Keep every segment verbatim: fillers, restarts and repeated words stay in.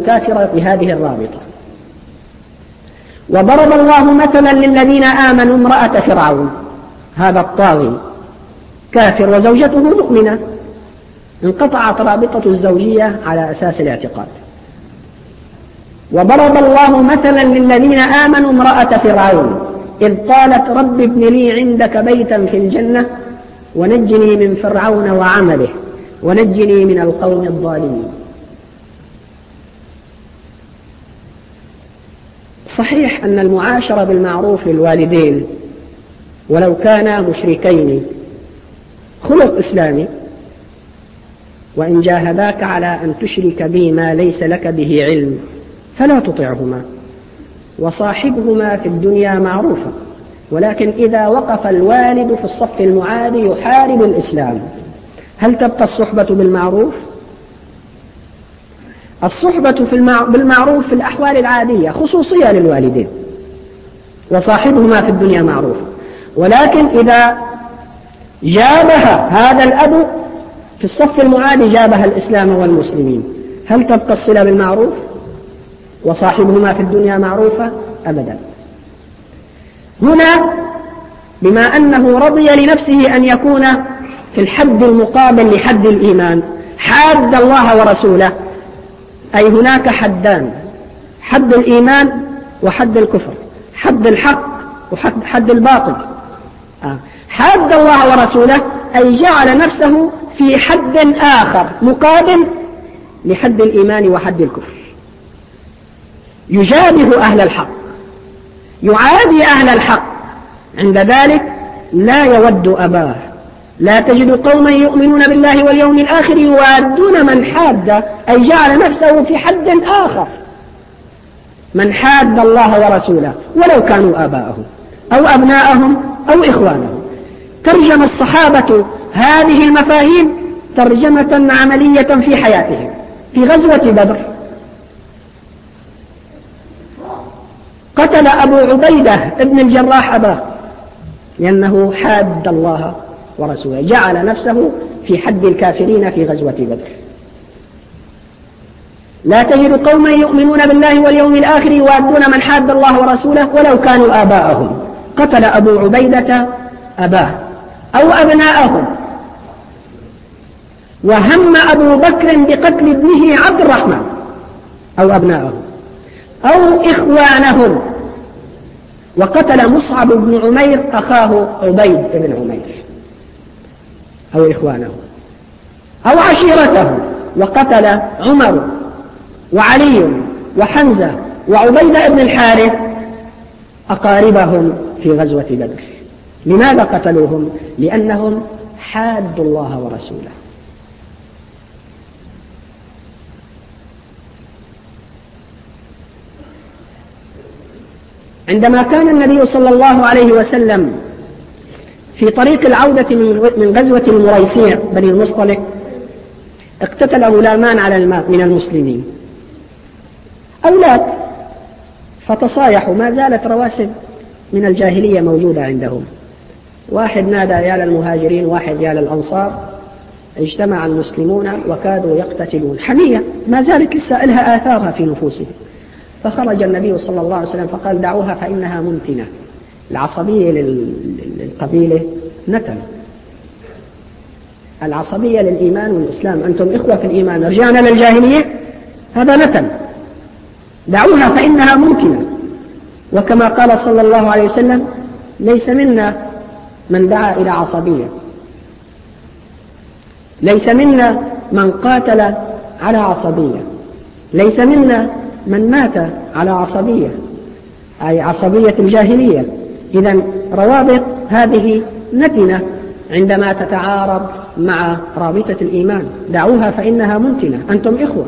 كافرة بهذه الرابطة. وضرب الله مثلا للذين آمنوا امرأة فرعون، هذا الطاغي كافر وزوجته مؤمنة، انقطعت رابطة الزوجية على أساس الاعتقاد. وضرب الله مثلا للذين آمنوا امرأة فرعون إذ قالت رب ابن لي عندك بيتا في الجنة ونجني من فرعون وعمله ونجني من القوم الظالمين. صحيح أن المعاشرة بالمعروف للوالدين ولو كانا مشركين خلق إسلامي، وإن جاهداك على أن تشرك بي ما ليس لك به علم فلا تطعهما وصاحبهما في الدنيا معروفا. ولكن إذا وقف الوالد في الصف المعادي يحارب الإسلام، هل تبقى الصحبة بالمعروف؟ الصحبة في المع... بالمعروف في الأحوال العادية خصوصية للوالدين، وصاحبهما في الدنيا معروفا. ولكن إذا جابها هذا الأب في الصف المعادي جابها الإسلام والمسلمين، هل تبقى الصلة بالمعروف وصاحبهما في الدنيا معروفة؟ أبدا. هنا بما أنه رضي لنفسه أن يكون في الحد المقابل لحد الإيمان حاد الله ورسوله، أي هناك حدان، حد الإيمان وحد الكفر، حد الحق وحد حد الباطل. آه. حاد الله ورسوله أي جعل نفسه في حد آخر مقابل لحد الإيمان وحد الكفر، يجابه أهل الحق، يعادي أهل الحق، عند ذلك لا يود أباه. لا تجد قوما يؤمنون بالله واليوم الآخر يوادون من حاد، أي جعل نفسه في حد آخر، من حاد الله ورسوله ولو كانوا آباءهم أو أبناءهم أو إخوانهم. ترجم الصحابة هذه المفاهيم ترجمة عملية في حياتهم. في غزوة بدر قتل أبو عبيدة ابن الجراح أباه لأنه حاد الله ورسوله، جعل نفسه في حد الكافرين في غزوة بدر. لا تجد قوما يؤمنون بالله واليوم الآخر يوادون من حاد الله ورسوله ولو كانوا آباءهم. قتل أبو عبيدة أباه أو أبناءهم، وهم أبو بكر بقتل ابنه عبد الرحمن أو أبناءهم أو إخوانهم، وقتل مصعب بن عمير أخاه عبيد بن عمير أو إخوانه أو عشيرته، وقتل عمر وعلي وحمزة وعبيدة بن الحارث أقاربهم في غزوة بدر. لماذا قتلوهم؟ لأنهم حادوا الله ورسوله. عندما كان النبي صلى الله عليه وسلم في طريق العودة من غزوة المريسيع بني المصطلق اقتتل غلامان على الماء من المسلمين، أولاد، فتصايحوا. ما زالت رواسب من الجاهلية موجودة عندهم. واحد نادى يا للمهاجرين، واحد يا للأنصار. اجتمع المسلمون وكادوا يقتتلون، حمية ما زالت لسه لها آثارها في نفوسهم. فخرج النبي صلى الله عليه وسلم فقال دعوها فإنها منتنة. العصبية للقبيلة نتن، العصبية للإيمان والإسلام، أنتم إخوة في الإيمان، رجعنا للجاهلية، هذا نتن، دعوها فإنها ممكنة. وكما قال صلى الله عليه وسلم ليس منا من دعا إلى عصبية، ليس منا من قاتل على عصبية، ليس منا من مات على عصبية، أي عصبية الجاهلية. إذن روابط هذه نتنة عندما تتعارض مع رابطة الإيمان. دعوها فإنها منتنة، أنتم إخوة.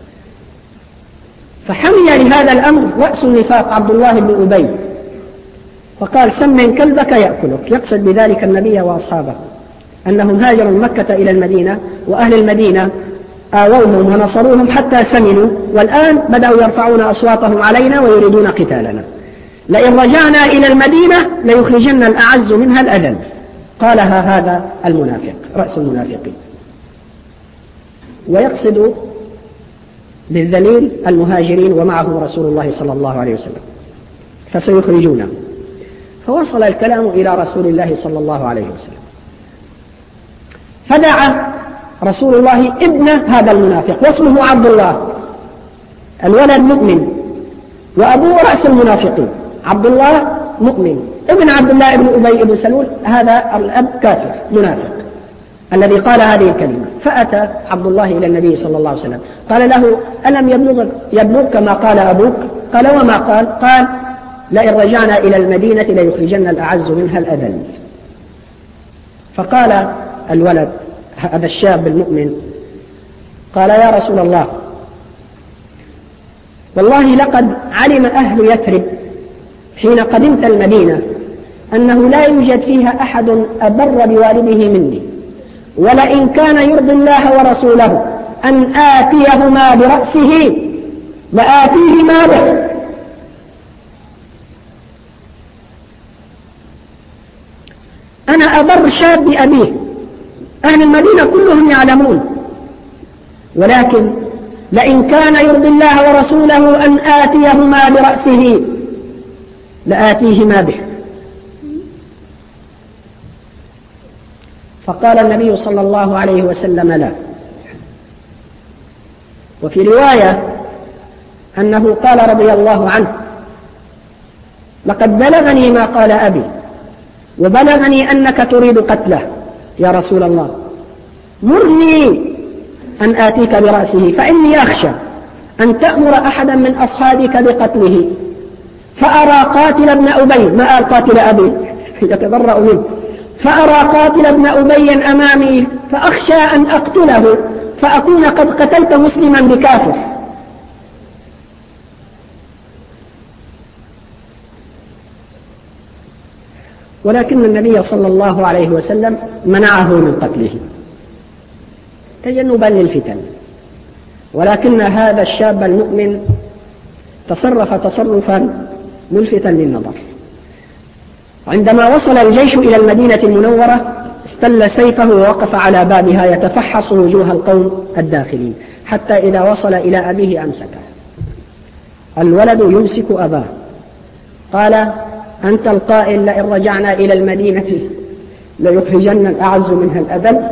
فحمي لهذا الأمر رأس النفاق عبد الله بن أبي، فقال سمن كلبك يأكلك، يقصد بذلك النبي وأصحابه أنهم هاجروا مكة إلى المدينة، وأهل المدينة آووهم ونصروهم حتى سمنوا، والآن بدأوا يرفعون أصواتهم علينا ويريدون قتالنا. لئن رجعنا إلى المدينة ليخرجن الأعز منها الأذل. قالها هذا المنافق رأس المنافقين، ويقصد بالذليل المهاجرين ومعه رسول الله صلى الله عليه وسلم فسيخرجونه. فوصل الكلام إلى رسول الله صلى الله عليه وسلم، فدعا رسول الله ابن هذا المنافق واسمه عبد الله، الولد مؤمن وأبوه رأس المنافقين. عبد الله مؤمن، ابن عبد الله بن أبي بن سلول هذا الأب كافر منافق الذي قال هذه الكلمة. فأتى عبد الله إلى النبي صلى الله عليه وسلم قال له: ألم يبلغ يبلغك ما قال أبوك؟ قال: وما قال؟ قال: لئن رجعنا إلى المدينة ليخرجن الأعز منها الأذل. فقال الولد هذا الشاب المؤمن قال: يا رسول الله، والله لقد علم أهل يثرب حين قدمت المدينة أنه لا يوجد فيها أحد أبر بوالده مني، ولئن كان يرضي الله ورسوله أن آتيهما برأسه لآتيهما به. أنا أبر شاب بأبيه، أهل المدينة كلهم يعلمون، ولكن لئن كان يرضي الله ورسوله أن آتيهما برأسه لآتيهما به. فقال النبي صلى الله عليه وسلم: لا. وفي رواية أنه قال رضي الله عنه: لقد بلغني ما قال أبي، وبلغني أنك تريد قتله يا رسول الله، مرني أن آتيك برأسه، فإني أخشى أن تأمر أحدا من أصحابك بقتله، فأرى قاتل ابن أبي، ما قال قاتل أبي يتبرأ منه، فأرى قاتل ابن أبي أمامي فأخشى أن أقتله فأكون قد قتلت مسلما بكافر. ولكن النبي صلى الله عليه وسلم منعه من قتله تجنبا للفتن. ولكن هذا الشاب المؤمن تصرف تصرفا ملفتا للنظر. عندما وصل الجيش إلى المدينة المنورة استل سيفه ووقف على بابها يتفحص وجوه القوم الداخلين، حتى إذا وصل إلى أبيه أمسكه. الولد يمسك أباه قال: أنت القائل لئن رجعنا إلى المدينة ليخرجن الأعز منها الأذل،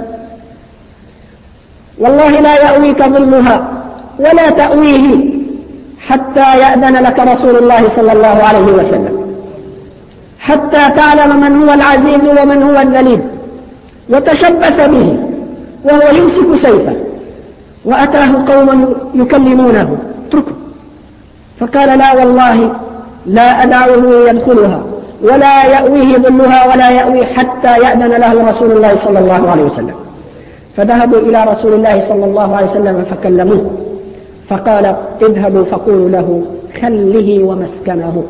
والله لا يأويك ظلها ولا تأويه حتى يأذن لك رسول الله صلى الله عليه وسلم، حتى تعلم من هو العزيز ومن هو الذليل. وتشبث به وهو يمسك سيفه، وأتاه قوم يكلمونه: اتركه. فقال: لا والله لا أدعه يدخلها ولا يأويه ظلها ولا يأوي حتى يأذن له رسول الله صلى الله عليه وسلم. فذهبوا إلى رسول الله صلى الله عليه وسلم فكلموه، فقال: اذهبوا فقولوا له خله ومسكنه،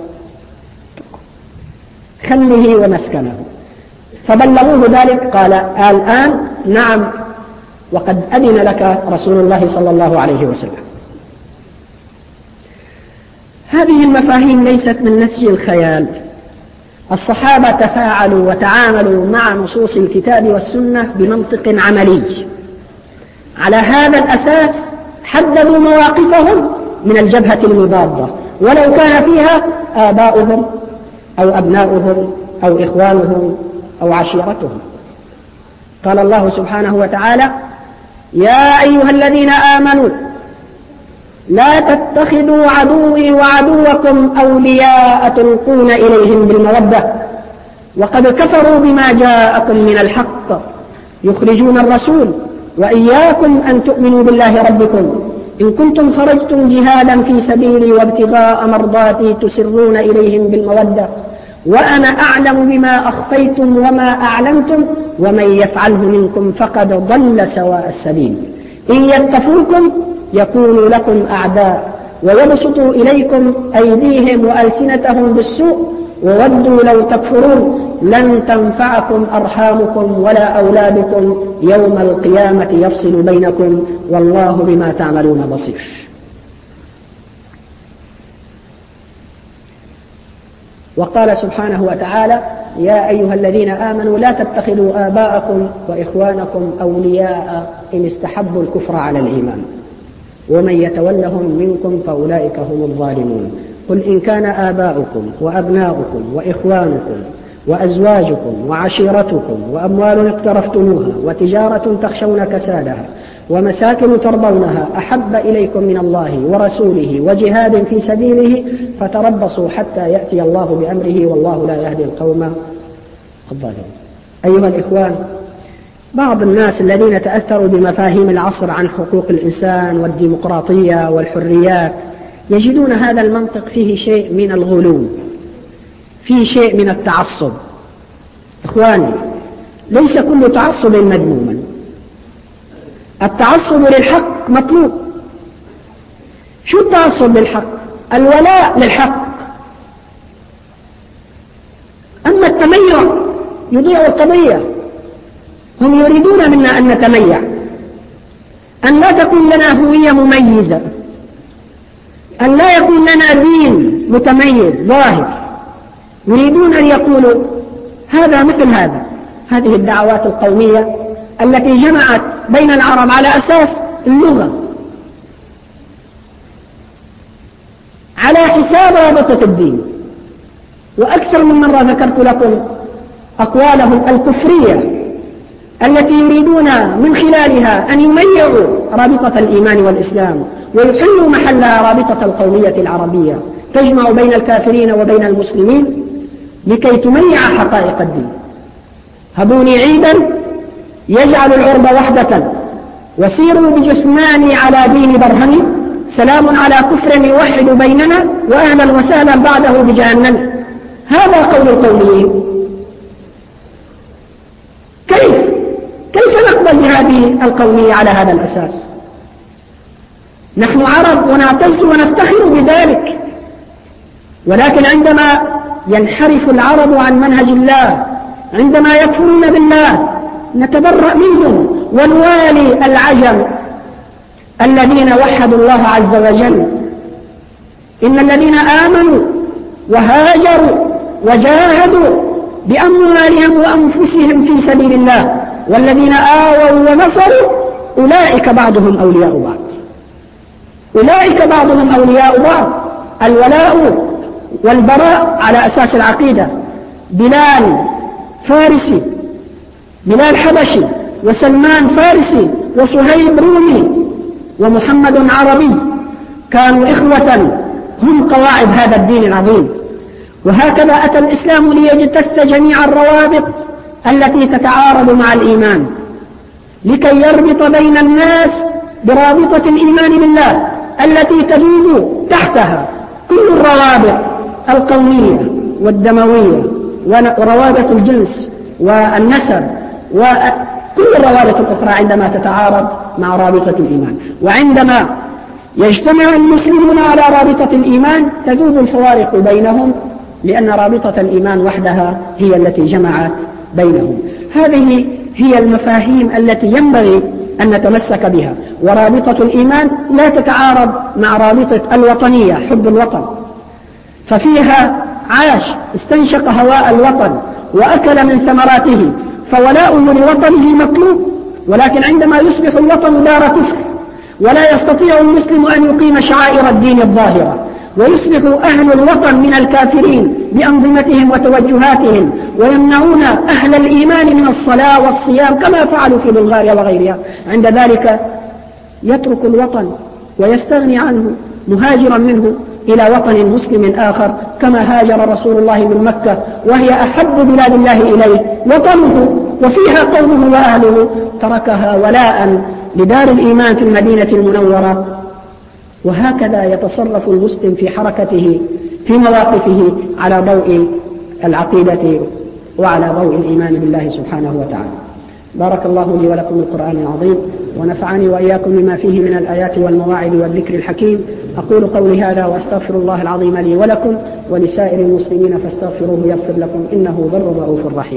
خله ومسكنه. فبلغوه ذلك، قال: الآن نعم، وقد أذن لك رسول الله صلى الله عليه وسلم. هذه المفاهيم ليست من نسج الخيال، الصحابة تفاعلوا وتعاملوا مع نصوص الكتاب والسنة بمنطق عملي. على هذا الأساس حددوا مواقفهم من الجبهة المضادة، ولو كان فيها آباؤهم أو أبناؤهم أو إخوانهم أو عشيرتهم. قال الله سبحانه وتعالى: يا أيها الذين آمنوا لا تتخذوا عدوي وعدوكم أولياء تلقون إليهم بالمودة وقد كفروا بما جاءكم من الحق يخرجون الرسول وإياكم أن تؤمنوا بالله ربكم إن كنتم خرجتم جهادا في سبيلي وابتغاء مرضاتي تسرون إليهم بالمودة وأنا أعلم بما أخفيتم وما أعلنتم ومن يفعله منكم فقد ضل سواء السبيل إن يثقفوكم يكونوا لكم أعداء ويبسطوا إليكم أيديهم وألسنتهم بالسوء وودوا لو تكفرون لن تنفعكم أرحامكم ولا أولادكم يوم القيامة يفصل بينكم والله بما تعملون بصير. وقال سبحانه وتعالى: يا أيها الذين آمنوا لا تتخذوا آباءكم وإخوانكم أولياء إن استحبوا الكفر على الإيمان. ومن يتولهم منكم فأولئك هم الظالمون. قل إن كان آباؤكم وأبناؤكم وإخوانكم وأزواجكم وعشيرتكم وأموال اقترفتموها وتجارة تخشون كسادها ومساكن ترضونها أحب إليكم من الله ورسوله وجهاد في سبيله فتربصوا حتى يأتي الله بأمره والله لا يهدي القوم الظالمين. أيها الإخوان، بعض الناس الذين تأثروا بمفاهيم العصر عن حقوق الإنسان والديمقراطية والحريات يجدون هذا المنطق فيه شيء من الغلو، فيه شيء من التعصب. إخواني، ليس كل تعصب مذموما، التعصب للحق مطلوب. شو التعصب للحق؟ الولاء للحق. أما التميع يضيع القضية. هم يريدون منا أن نتميع، أن لا تكون لنا هوية مميزة، أن لا يكون لنا دين متميز ظاهر. يريدون أن يقولوا هذا مثل هذا. هذه الدعوات القومية التي جمعت بين العرب على أساس اللغة على حساب رابطة الدين. وأكثر من مرة ذكرت لكم أقوالهم الكفرية التي يريدون من خلالها أن يميعوا رابطة الإيمان والإسلام ويحلوا محلها رابطة القومية العربية تجمع بين الكافرين وبين المسلمين لكي تميع حقائق الدين. هبوني عيدا يجعل العرب وحدة وسيروا بجثماني على دين برهني، سلام على كفر يوحد بيننا وأهلا وسهلا بعده بجهنم. هذا قول القوميين. كيف كيف نقبل بهذه القومية على هذا الأساس؟ نحن عرب ونعتز ونفتخر بذلك، ولكن عندما ينحرف العرب عن منهج الله، عندما يكفرون بالله، نتبرأ منهم ونوالي العجم الذين وحدوا الله عز وجل. إن الذين آمنوا وهاجروا وجاهدوا بأموالهم وأنفسهم في سبيل الله والذين آووا ونصروا أولئك بعضهم أولياء بعض. أولئك بعضهم أولياء بعض. الولاء والبراء على أساس العقيدة. بلال فارسي، بلال حبشي، وسلمان فارسي، وصهيب رومي، ومحمد عربي، كانوا إخوة هم قواعد هذا الدين العظيم. وهكذا أتى الإسلام ليجتث جميع الروابط التي تتعارض مع الإيمان لكي يربط بين الناس برابطة الإيمان بالله التي تدور تحتها كل الروابط القومية والدموية وروابط الجنس والنسب وكل الروابط الأخرى عندما تتعارض مع رابطة الإيمان. وعندما يجتمع المسلمون على رابطة الإيمان تذوب الفوارق بينهم، لأن رابطة الإيمان وحدها هي التي جمعت بينهم. هذه هي المفاهيم التي ينبغي أن نتمسك بها. ورابطة الإيمان لا تتعارض مع رابطة الوطنية، حب الوطن، ففيها عاش استنشق هواء الوطن وأكل من ثمراته، فولاؤه لوطنه مطلوب. ولكن عندما يصبح الوطن دار كفر ولا يستطيع المسلم أن يقيم شعائر الدين الظاهرة، ويصبح أهل الوطن من الكافرين بأنظمتهم وتوجهاتهم، ويمنعون أهل الإيمان من الصلاة والصيام كما فعلوا في بلغاريا وغيرها، عند ذلك يترك الوطن ويستغني عنه مهاجرا منه إلى وطن مسلم آخر، كما هاجر رسول الله من مكة وهي أحب بلاد الله إليه وطنه وفيها قومه وأهله، تركها ولاء لدار الإيمان في المدينة المنورة. وهكذا يتصرف المسلم في حركته في مواقفه على ضوء العقيدة وعلى ضوء الإيمان بالله سبحانه وتعالى. بارك الله لي ولكم القرآن العظيم، ونفعني وإياكم بما فيه من الآيات والمواعظ والذكر الحكيم. أقول قولي هذا وأستغفر الله العظيم لي ولكم ولسائر المسلمين فاستغفروه يغفر لكم إنه بر رؤوف رحيم.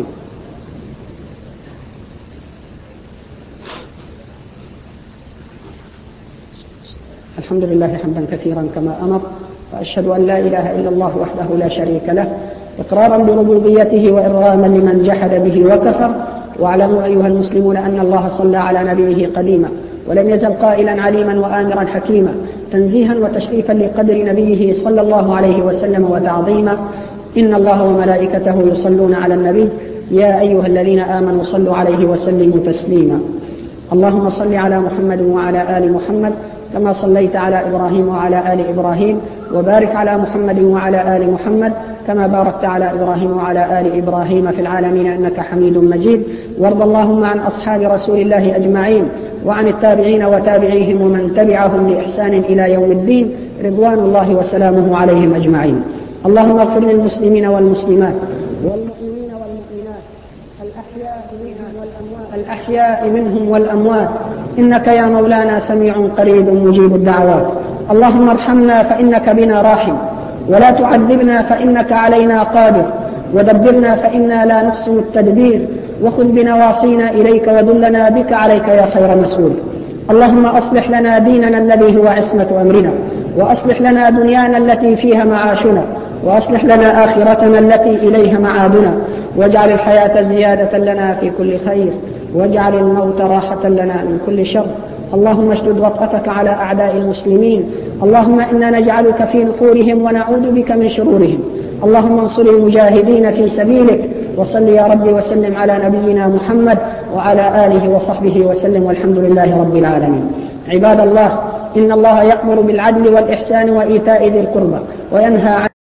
الحمد لله حمدا كثيرا كما أمر، وأشهد أن لا إله إلا الله وحده لا شريك له إقرارا بربوبيته وإرغاما لمن جحد به وكفر. واعلموا أيها المسلمون أن الله صلى على نبيه قديما ولم يزل قائلا عليما وآمرا حكيما، تنزيها وتشريفا لقدر نبيه صلى الله عليه وسلم وتعظيما. إن الله وملائكته يصلون على النبي يا أيها الذين آمنوا صلوا عليه وسلموا تسليما. اللهم صل على محمد وعلى آل محمد كما صليت على إبراهيم وعلى آل إبراهيم، وبارك على محمد وعلى آل محمد كما باركت على إبراهيم وعلى آل إبراهيم في العالمين إنك حميد مجيد. وارض اللهم عن أصحاب رسول الله أجمعين وعن التابعين وتابعيهم ومن تبعهم بإحسان إلى يوم الدين، رضوان الله وسلامه عليهم أجمعين. اللهم اغفر للمسلمين والمسلمات والمؤمنين والمؤمنات الأحياء منهم والأموات الأحياء منهم والأموات إنك يا مولانا سميع قريب مجيب الدعوات. اللهم ارحمنا فإنك بنا راحم، ولا تعذبنا فإنك علينا قادر، ودبرنا فإنا لا نحسن التدبير، وخذ بنواصينا إليك ودلنا بك عليك يا خير مسؤول. اللهم أصلح لنا ديننا الذي هو عصمة أمرنا، وأصلح لنا دنيانا التي فيها معاشنا، وأصلح لنا آخرتنا التي إليها معادنا، واجعل الحياة زيادة لنا في كل خير، واجعل الموت راحة لنا من كل شر. اللهم اشدد وطأتك على أعداء المسلمين، اللهم إنا نجعلك في نحورهم ونعوذ بك من شرورهم. اللهم انصر المجاهدين في سبيلك، وصل يا رب وسلم على نبينا محمد وعلى آله وصحبه وسلم، والحمد لله رب العالمين. عباد الله، إن الله يأمر بالعدل والإحسان وإيتاء ذي القربى وينهى عن